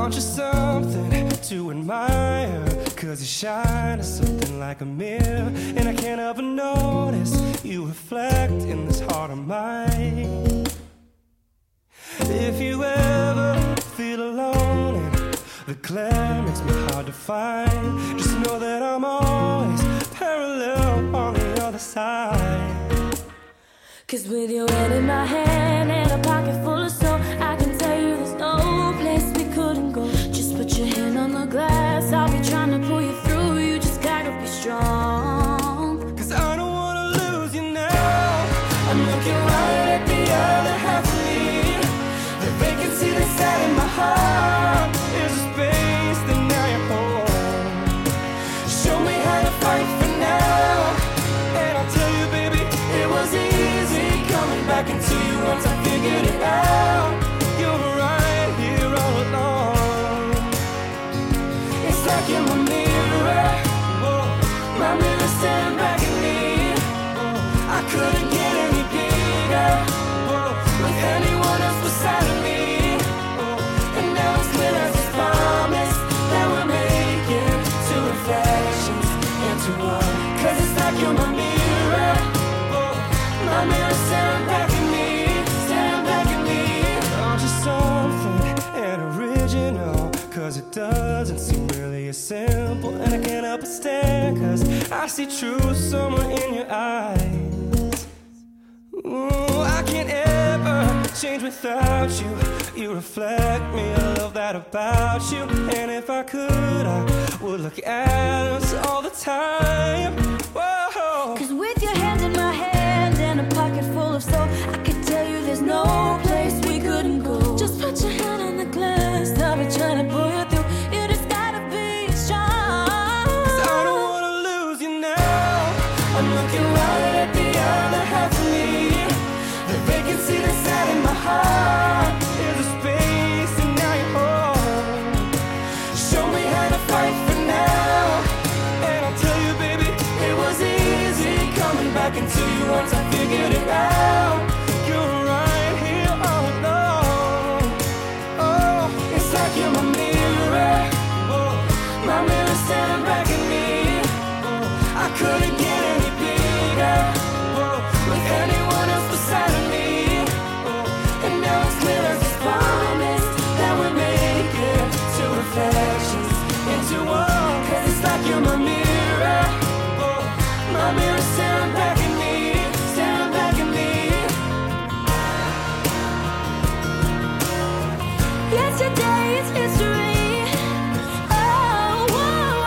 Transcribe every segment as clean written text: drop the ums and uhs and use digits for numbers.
Aren't you something to admire? Cause you shine as something like a mirror, and I can't help but notice you reflect in this heart of mine. If you ever feel alone and the glare makes me hard to find, just know that I'm always parallel on the other side. Cause with your hand in my hand and a pocket full of soul, I can tell you there's no place we couldn't go. Just put your hand on the glass, I'll be trying to pull you through. You just gotta be strong. Cause I don't wanna lose you now. I'm looking right at the other half of me. The vacancy that's sat in my heart is a space that now you're home. Show me how to fight for now, and I'll tell you, baby, it was easy coming back into you once I figured it out. You were right here all along. It's like you're my mirror, my mirror staring back at me. I couldn't get any bigger with anyone else beside of me. And now it's clear as this promise that we're making two reflections into one. Cause it's like you're my mirror, my mirror staring back at me, staring back at me. Aren't you something and original? Cause it doesn't seem really as simple, and I can't help but stare, cause I see truth somewhere in your eyes. Ooh, I can't ever change without you. You reflect me, I love that about you. And if I could, I would look at us all the time. Whoa. Cause with your hand in my hand and a pocket full of soul, I can tell you there's no place we couldn't go. Just put your hand on the glass, I'll be trying to pull you through. You just gotta be strong. Cause I don't wanna lose you now. I'm looking right at the other half of me. The vacancy that's sat in my heart is a space, and now you're home. Show me how to fight for now, and I'll tell you, baby, it was easy coming back into you once I figured it out. You're right here all along. Oh, it's like you're my mirror, my mirror staring back at me. I couldn't get any bigger with anyone else beside of me. And now it's clear as this promise that we're making two reflections into one. Cause it's like you're my mirror, my mirror staring back at me, staring back at me. Yesterday is history, oh, whoa,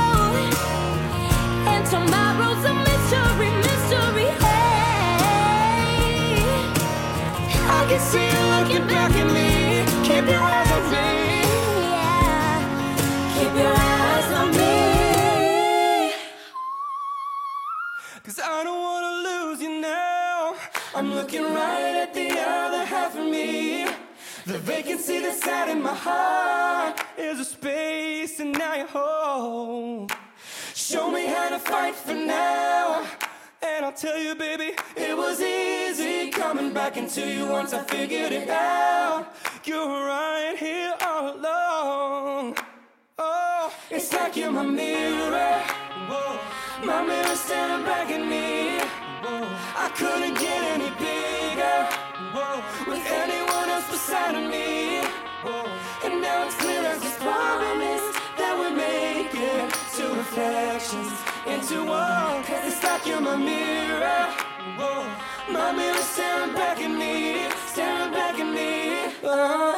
whoa. And tomorrow's a mystery, mystery, hey. I can see you looking back at me. Keep your eyes on me, Yeah, keep your eyes on me. cause I don't wanna lose you now. I'm looking right at the other half of me. The vacancy that's sat in my heart is a space, and now you're home. Show me how to fight for now, and I'll tell you, baby, it was easy coming back into you once I figured it out. You're right here all along. Oh, it's like you're my mirror, my mirror staring back at me. I couldn't get any bigger with anyone else beside of me. And now it's clear as this promise that we're making two reflections into one. Cause it's like you're my mirror, my mirror staring back at me, staring back at me. Oh.